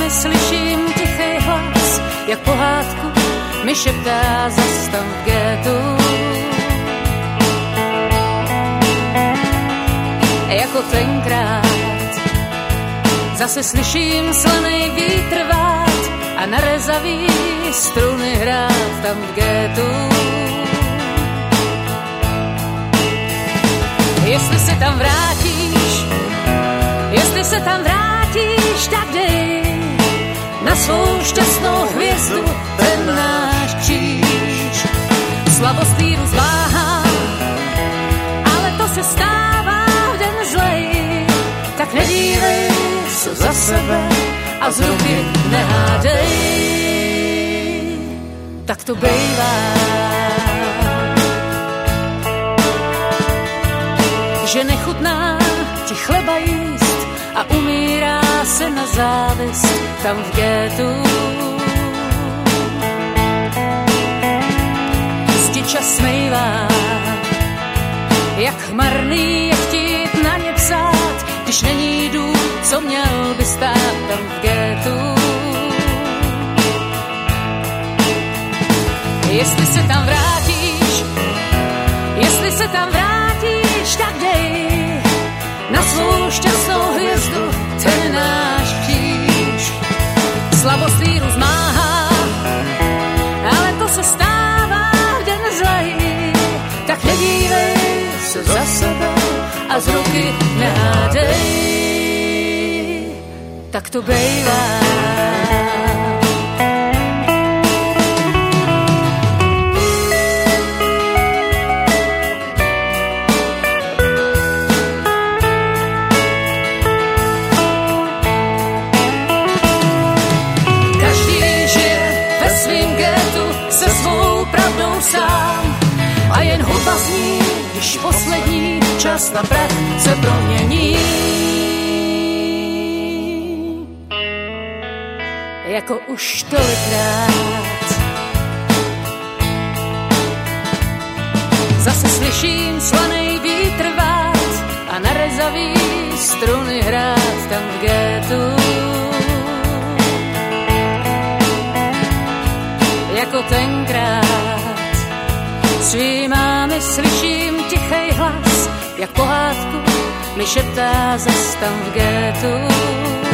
slyším tichý hlas, jak pohádku mi šeptá zas tam v gétu. Jako tenkrát zase slyším slanej vítr vát a narezavý struny hrát tam v gétu. Jestli se tam vrátíš, tak dej na svou šťastnou hvězdu ten náš kříž. Slabost víru zváhá, ale to se stává v den zlej, tak nedívej se za sebe a z ruky nehádej. Tak to bejvá, že nechutná ti chleba jíst a umírá se na závist tam v gétu. Zdi čas smejvá, jak marný je chtít na ně psát, když není dům, co měl by stát tam v gétu. Jestli se tam vrátíš, tak dej na svou šťastnou hvězdu ten náš kříž. Slabost víru zmáhá, ale to se stává v den zlej, tak nedívej se za sebe a z ruky nehádej. Tak to bejvá. Sám a jen hudba zní, když poslední čas na prach se promění. Jako už tolikrát zase slyším slanej vítr vát a narezavý struny hrát tam v gétu. Jako tenkrát svý mámy slyším tichej hlas, jak pohádku mi šeptá zas tam v gétu.